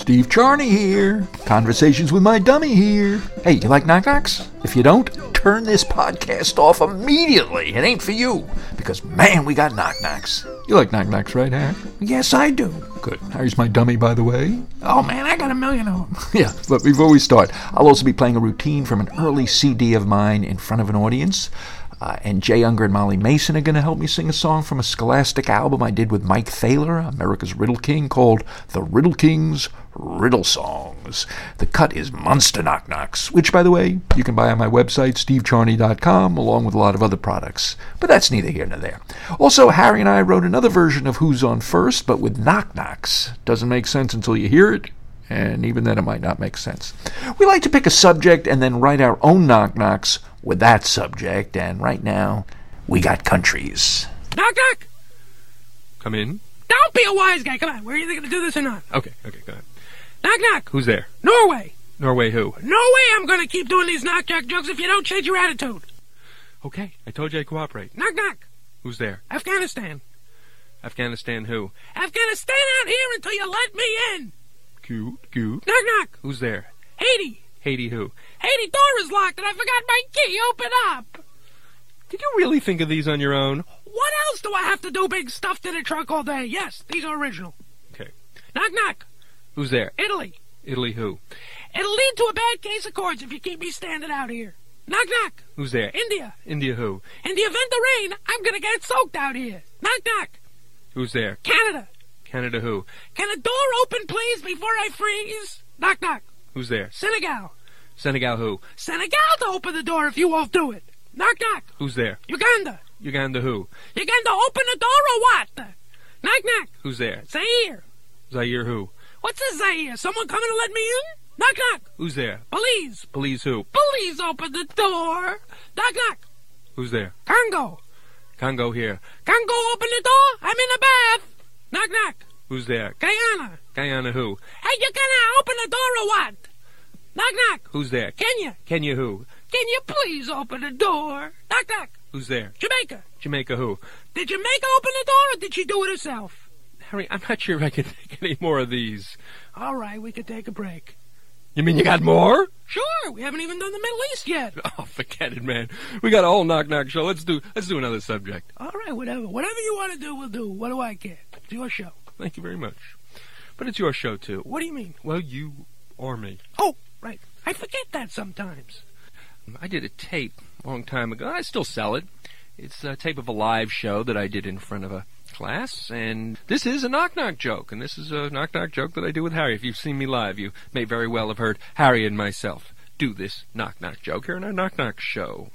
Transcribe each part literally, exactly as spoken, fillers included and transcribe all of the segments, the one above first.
Steve Charney here. Conversations with my dummy here. Hey, you like Knock Knocks? If you don't, turn this podcast off immediately. It ain't for you. Because, man, we got Knock Knocks. You like Knock Knocks, right, Harry? Yes, I do. Good. Harry's my dummy, by the way. Oh, man, I got a million of them. Yeah, but before we start, I'll also be playing a routine from an early C D of mine in front of an audience. Uh, and Jay Unger and Molly Mason are going to help me sing a song from a Scholastic album I did with Mike Thaler, America's Riddle King, called The Riddle King's Riddle Songs. The cut is Monster Knock Knocks, which, by the way, you can buy on my website, steve charney dot com, along with a lot of other products. But that's neither here nor there. Also, Harry and I wrote another version of Who's On First, but with Knock Knocks. Doesn't make sense until you hear it. And even then it might not make sense. We like to pick a subject and then write our own knock knocks with that subject, and right now, we got countries. Knock, knock! Come in. Don't be a wise guy, come on, were you going to do this or not? Okay, okay, go ahead. Knock, knock! Who's there? Norway! Norway who? No way I'm going to keep doing these knock, knock jokes if you don't change your attitude. Okay, I told you I'd cooperate. Knock, knock! Who's there? Afghanistan. Afghanistan who? Afghanistan out here until you let me in! Cute, cute. Knock, knock! Who's there? Haiti! Haiti who? Haiti, door is locked and I forgot my key. Open up. Did you really think of these on your own? What else do I have to do big stuff in a truck all day? Yes, these are original. Okay. Knock, knock. Who's there? Italy. Italy who? It'll lead to a bad case of cords if you keep me standing out here. Knock, knock. Who's there? India. India who? In the event of rain, I'm gonna get soaked out here. Knock, knock. Who's there? Canada. Canada who? Can a door open, please, before I freeze? Knock, knock. Who's there? Senegal. Senegal who? Senegal to open the door if you won't do it. Knock, knock. Who's there? Uganda. Uganda who? Uganda open the door or what? Knock, knock. Who's there? Zaire. Zaire who? What's a Zaire? Someone coming to let me in? Knock, knock. Who's there? Belize. Belize who? Belize open the door. Knock, knock. Who's there? Congo. Congo here. Congo open the door. I'm in the bath. Knock, knock. Who's there? Guyana. Guyana who? Hey, you gonna open the door or what? Knock, knock. Who's there? Kenya. Kenya who? Can you please open the door? Knock, knock. Who's there? Jamaica. Jamaica who? Did Jamaica open the door or did she do it herself? Harry, I'm not sure I can take any more of these. All right, we could take a break. You mean you got more? Sure, we haven't even done the Middle East yet. Oh, forget it, man. We got a whole knock-knock show. Let's do let's do another subject. All right, whatever. Whatever you want to do, we'll do. What do I care? It's your show. Thank you very much. But it's your show, too. What do you mean? Well, you or me. Oh, right. I forget that sometimes. I did a tape a long time ago. I still sell it. It's a tape of a live show that I did in front of a class, and this is a knock-knock joke, and this is a knock-knock joke that I do with Harry. If you've seen me live, you may very well have heard Harry and myself do this knock-knock joke here in our knock-knock show.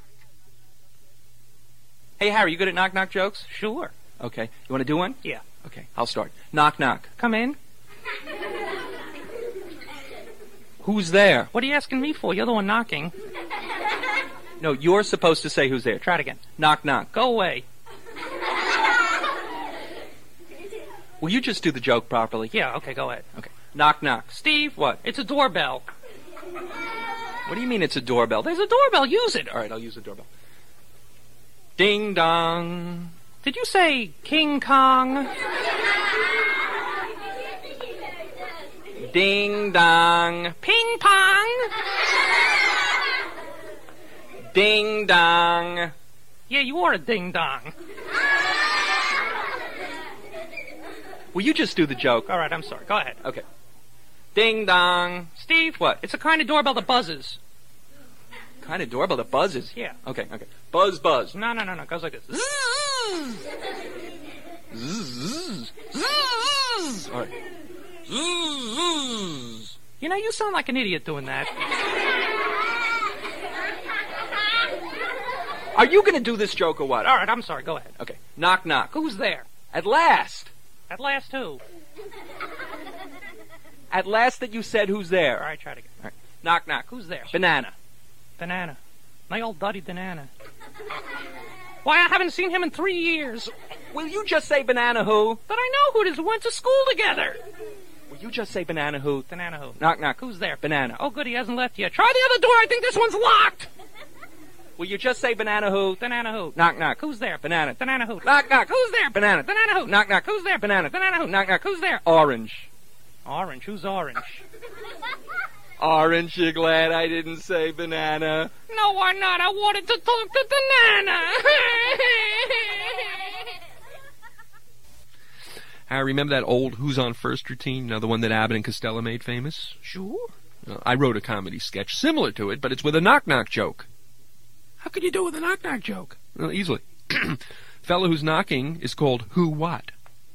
Hey, Harry, you good at knock-knock jokes? Sure. Okay. You want to do one? Yeah. Okay, I'll start. Knock-knock. Come in. Who's there? What are you asking me for? You're the one knocking. No, you're supposed to say who's there. Try it again. Knock-knock. Go away. Will you just do the joke properly? Yeah, okay, go ahead. Okay. Knock-knock. Steve, What? it's a doorbell. What do you mean it's a doorbell? There's a doorbell. Use it. All right, I'll use the doorbell. Ding-dong. Did you say King Kong? Ding-dong. Ping pong? Ding-dong. Yeah, you are a ding-dong. Will you just do the joke? All right, I'm sorry. Go ahead. Okay. Ding-dong. Steve? What? It's a kind of doorbell that buzzes. Kind of doorbell that buzzes? Yeah. Okay, okay. Buzz, buzz. No, no, no, no. It goes like this. Zzz, zzz. All right. Zzz. You know, you sound like an idiot doing that. Are you going to do this joke or what? All right, I'm sorry. Go ahead. Okay. Knock, knock. Who's there? At last. At last who? At last that you said who's there. All right, try it again. All right. Knock, knock. Who's there? Banana. Banana. My old buddy Banana. Why, I haven't seen him in three years. Will you just say banana who? But I know who it is. We went to school together. Will you just say banana who? Banana who? Knock, knock. Who's there? Banana. Oh, good, he hasn't left yet. Try the other door. I think this one's locked. Will you just say banana who? Banana who? Knock, knock. Who's there? Banana. Banana who? Knock, knock. Who's there? Banana. Banana who? Knock, knock. Who's there? Banana. Banana who? Knock, knock. Who's there? Orange. Orange? Who's orange? Aren't you glad I didn't say banana? No, I'm not. I wanted to talk to Banana. I remember that old Who's on First routine, you know, the one that Abbott and Costello made famous? Sure. Uh, I wrote a comedy sketch similar to it, but it's with a knock-knock joke. How could you do it with a knock-knock joke? Well, easily. Fellow who's knocking is called Who What?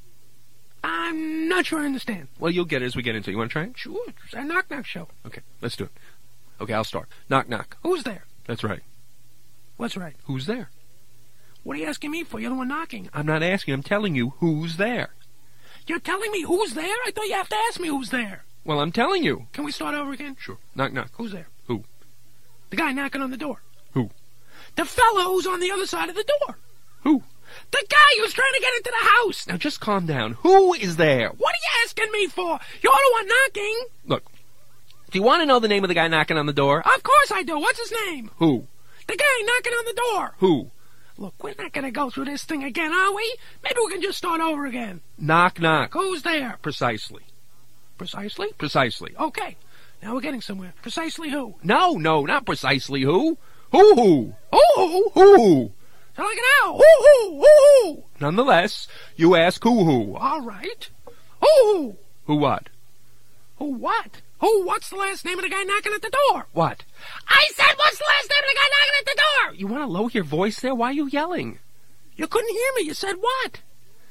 I'm not sure I understand. Well, you'll get it as we get into it. You want to try it? Sure, it's a knock-knock show. Okay, let's do it. Okay, I'll start. Knock, knock. Who's there? That's right. What's right? Who's there? What are you asking me for? You're the one knocking. I'm not asking. I'm telling you who's there. You're telling me who's there? I thought you have to ask me who's there. Well, I'm telling you. Can we start over again? Sure. Knock, knock. Who's there? Who? The guy knocking on the door. Who? The fellow who's on the other side of the door. Who? The guy who's trying to get into the house. Now just calm down. Who is there? What are you asking me for? You're the one knocking. Look, do you want to know the name of the guy knocking on the door? Of course I do. What's his name? Who? The guy knocking on the door. Who? Look, we're not going to go through this thing again, are we? Maybe we can just start over again. Knock, knock. Who's there? Precisely. Precisely? Precisely. Okay. Now we're getting somewhere. Precisely who? No, no, not precisely who. Who, who? Who, who? Who, who? I like it now. Who, who? Who, who? Nonetheless, you ask who, who. All right. Who, who? Who what? Who what? Who, what's the last name of the guy knocking at the door? What? I said, what's the last name of the guy knocking at the door? You want to lower your voice there? Why are you yelling? You couldn't hear me. You said what?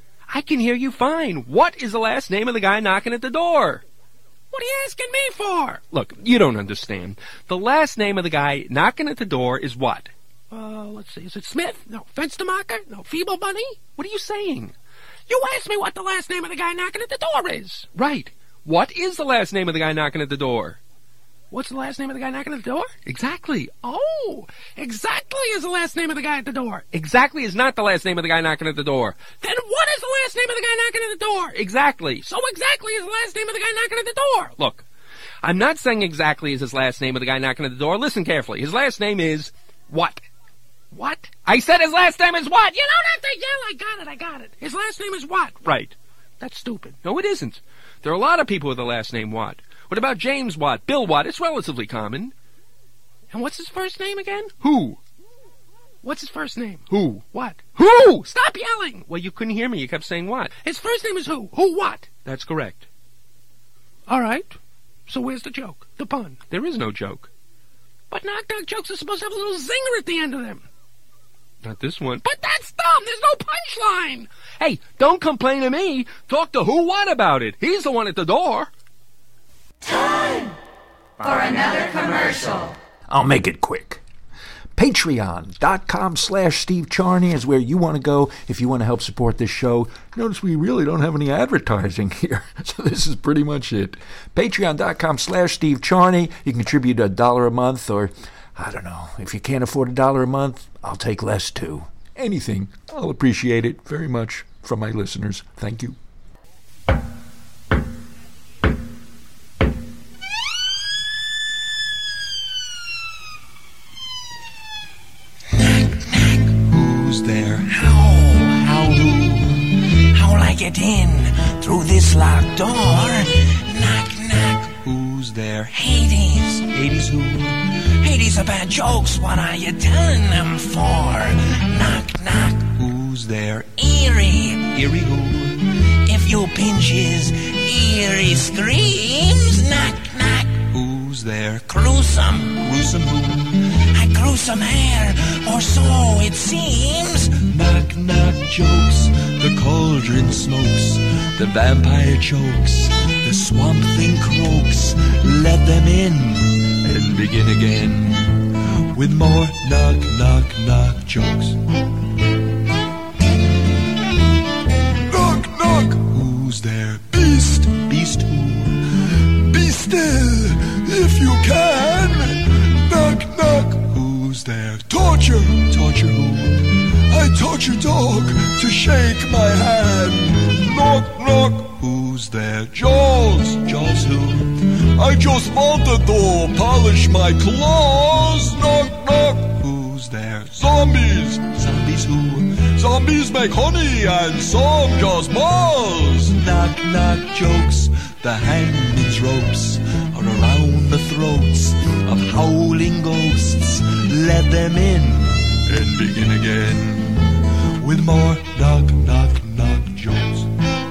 I can hear you fine. What is the last name of the guy knocking at the door? What are you asking me for? Look, you don't understand. The last name of the guy knocking at the door is what? Uh, let's see. Is it Smith? No. Fenstermacher? No. Feeble Bunny? What are you saying? You asked me what the last name of the guy knocking at the door is. Right. What is the last name of the guy knocking at the door? What's the last name of the guy knocking at the door? Exactly. Oh, exactly is the last name of the guy at the door. Exactly is not the last name of the guy knocking at the door. Then what is the last name of the guy knocking at the door? Exactly. So exactly is the last name of the guy knocking at the door. Look, I'm not saying exactly is his last name of the guy knocking at the door. Listen carefully. His last name is what? What? I said his last name is what? You don't have to yell. I got it. I got it. His last name is what? Right. That's stupid. No, it isn't. There are a lot of people with the last name Watt. What about James Watt, Bill Watt? It's relatively common. And what's his first name again? Who? What's his first name? Who? What? Who? Stop yelling. Well, you couldn't hear me. You kept saying what? His first name is who? Who what? That's correct. All right. So where's the joke? The pun? There is no joke. But knock-knock jokes are supposed to have a little zinger at the end of them. Not this one. But that's dumb. There's no punchline. Hey, don't complain to me. Talk to Who What about it. He's the one at the door. Time for another commercial. I'll make it quick. Patreon.com slash Steve Charney is where you want to go if you want to help support this show. Notice we really don't have any advertising here, so this is pretty much it. Patreon.com slash Steve Charney. You can contribute a dollar a month, or, I don't know, if you can't afford a dollar a month, I'll take less too. Anything. I'll appreciate it very much from my listeners. Thank you. Who's there? How? How who? How'll I get in through this locked door? Knock, knock. Who's there? Hades. Hades who? Hades about jokes. What are you telling them for? Knock, knock. Who's there? Eerie. Eerie who? If you pinch his eerie screams. Knock, knock. Who's there? Gruesome. Gruesome who? I grew some hair, or so it seems. Knock, knock jokes, the cauldron smokes, the vampire chokes, the swamp thing croaks. Let them in, and begin again, with more knock, knock, knock jokes. Knock, knock, who's there? Beast, beast who? Be still, if you can. Knock, knock, who's there? Torture, torture who? I torture dog to shake my hand. Knock, knock, who's there? Jaws, Jaws who? I just wanted to polish my claws. Knock, knock, who's there? Zombies, zombies who? Zombies make honey and some just buzz. Knock, knock jokes, the hangman's ropes are around the throats of howling ghosts. Let them in and begin again with more knock, knock, knock jokes.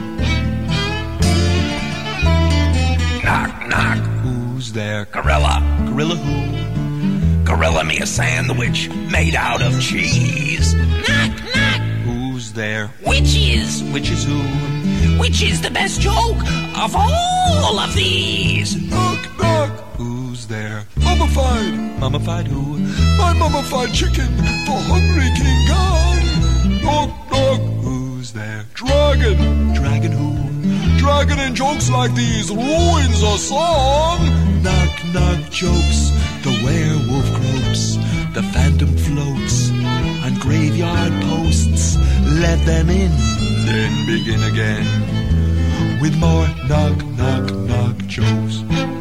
Knock, knock. Who's there? Gorilla. Gorilla who? Gorilla me a sandwich made out of cheese. Knock, knock. Who's there? Witches. Which is who? Which is the best joke of all of these? Knock, knock. Who's there? Mummified. Mummified who? My mummified chicken for hungry King Kong. Knock, knock. Who's there? Dragon. Dragon who? Dragon in jokes like these ruins a song. Knock, knock jokes. The werewolf croaks. The phantom floats on graveyard posts. Let them in, then begin again with more knock, knock, knock jokes.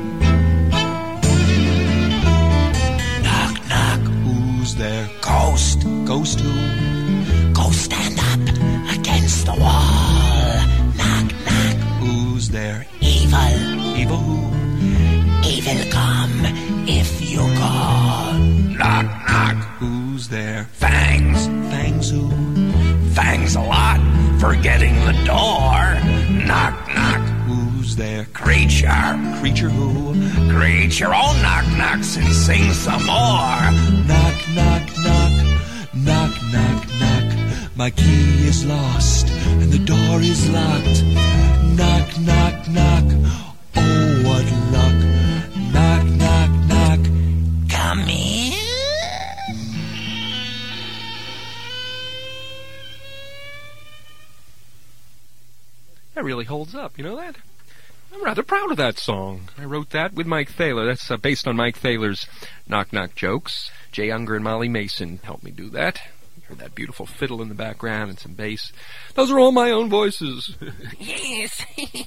Knock, knock. Who's there? Ghost. Ghost who? Go stand up against the wall. Knock, knock. Who's there? Evil. Evil who? Evil come if you call. Knock, knock. Who's there? Fangs. Fangs who? Fangs a lot for getting the door. Knock, knock. Who's there? Creature. Creature who? Creature, oh knock, knocks and sing some more. Knock, knock, knock. Knock, knock, knock. My key is lost and the door is locked. Knock, knock, knock. Oh, what luck. Knock, knock, knock. Come in. That really holds up, you know that? I'm rather proud of that song. I wrote that with Mike Thaler. That's uh, based on Mike Thaler's Knock Knock jokes. Jay Unger and Molly Mason helped me do that. You heard that beautiful fiddle in the background and some bass. Those are all my own voices. Yes.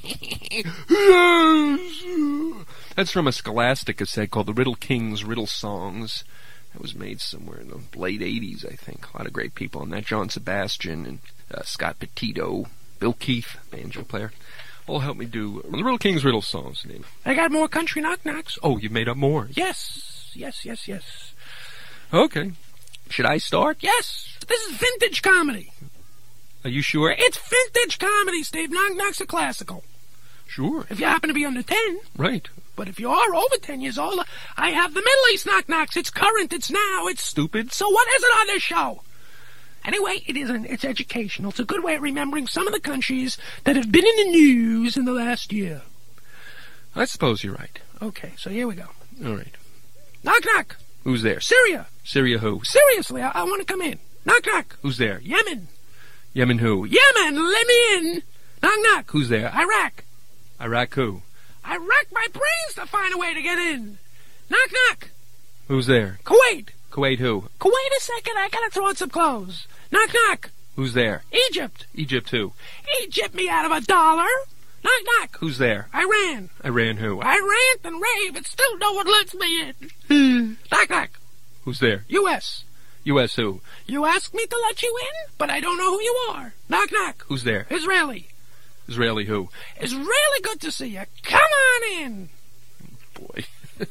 Yes! That's from a Scholastic cassette called The Riddle King's Riddle Songs. That was made somewhere in the late eighties, I think. A lot of great people on that. John Sebastian and uh, Scott Petito. Bill Keith, banjo player, all helped me do the Riddle King's Riddle Songs. Name. I got more country knock-knocks. Oh, you made up more. Yes, yes, yes, yes. Okay. Should I start? Yes. This is vintage comedy. Are you sure? It's vintage comedy, Steve. Knock-knocks are classical. Sure. If you happen to be under ten. Right. But if you are over ten years old, I have the Middle East knock-knocks. It's current, it's now, it's stupid. So what is it on this show? Anyway, it isn't. It's educational. It's a good way of remembering some of the countries that have been in the news in the last year. I suppose you're right. Okay, so here we go. All right. Knock, knock. Who's there? Syria. Syria who? Seriously, I, I want to come in. Knock, knock. Who's there? Yemen. Yemen who? Yemen, let me in. Knock, knock. Who's there? Iraq. Iraq who? I racked my brains to find a way to get in. Knock, knock. Who's there? Kuwait. Kuwait who? Kuwait a second, I gotta throw on some clothes. Knock, knock. Who's there? Egypt. Egypt who? Egypt me out of a dollar. Knock, knock. Who's there? Iran. Iran who? I rant and rave, and still no one lets me in. Knock, knock. Who's there? U S. U S who? You asked me to let you in, but I don't know who you are. Knock, knock. Who's there? Israeli. Israeli who? It's really good to see you. Come on in. Boy.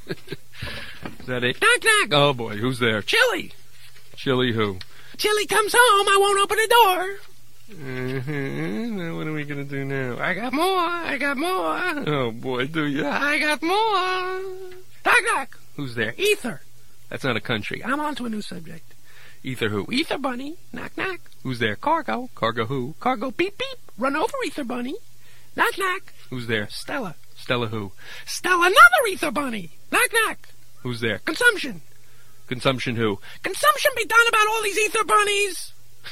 Is that it? Knock, knock. Oh, boy. Who's there? Chili. Chili who? Chili comes home. I won't open the door. Mm-hmm. Now what are we going to do now? I got more. I got more. Oh, boy, do you? I got more. Knock, knock. Who's there? Ether. That's not a country. I'm on to a new subject. Ether who? Ether Bunny. Knock, knock. Who's there? Cargo. Cargo who? Cargo beep, beep. Run over, Ether Bunny. Knock, knock. Who's there? Stella. Stella who? Stella, another Ether Bunny. Knock, knock. Who's there? Consumption. Consumption who? Consumption be done about all these Ether Bunnies.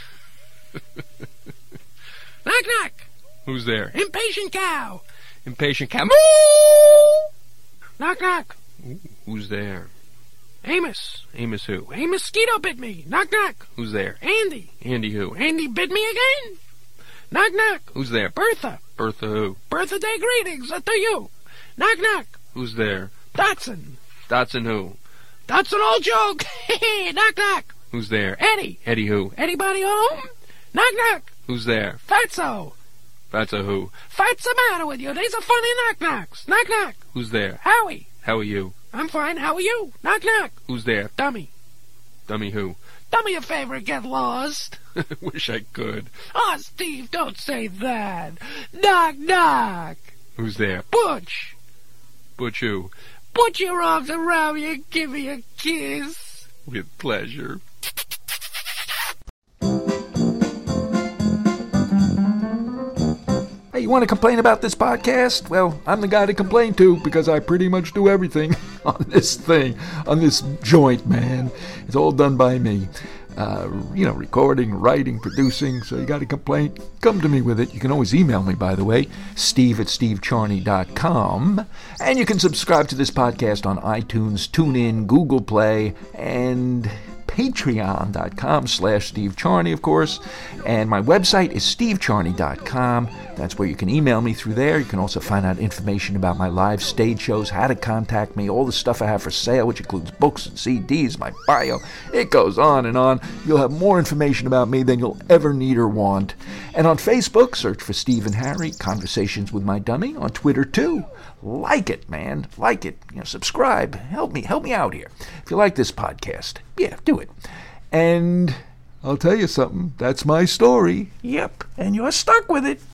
Knock, knock. Who's there? Impatient cow. Impatient cow. Moo! Knock, knock. Ooh, who's there? Amos. Amos who? A mosquito bit me. Knock, knock. Who's there? Andy. Andy who? Andy bit me again. Knock, knock. Who's there? Bertha. Bertha who? Bertha Day greetings to you. Knock, knock. Who's there? Dotson. Dotson who? Dotson old joke. Knock, knock. Who's there? Eddie. Eddie who? Anybody home? Knock, knock. Who's there? Fatso. Fatso who? What's the matter with you? These are funny knock-knocks. Knock, knock. Who's there? Howie. How are you? I'm fine. How are you? Knock, knock. Who's there? Dummy. Dummy who? Dummy your favorite get lost. Wish I could. Oh, Steve, don't say that. Knock, knock. Who's there? Butch. Butch who? Put your arms around me and give me a kiss. With pleasure. Hey, you want to complain about this podcast? Well, I'm the guy to complain to because I pretty much do everything on this thing, on this joint, man. It's all done by me. Uh, you know, recording, writing, producing, so you got a complaint, come to me with it. You can always email me, by the way, steve at steve charney dot com. And you can subscribe to this podcast on iTunes, TuneIn, Google Play, and patreon.com slash Steve Charney, of course. And my website is steve charney dot com. That's where you can email me through there. You can also find out information about my live stage shows, how to contact me, all the stuff I have for sale, which includes books and C Ds, my bio. It goes on and on. You'll have more information about me than you'll ever need or want. And on Facebook, search for Steve and Harry, Conversations with My Dummy. On Twitter, too. Like it, man. Like it. You know, subscribe. Help me. Help me out here. If you like this podcast, yeah, do it. And I'll tell you something. That's my story. Yep. And you're stuck with it.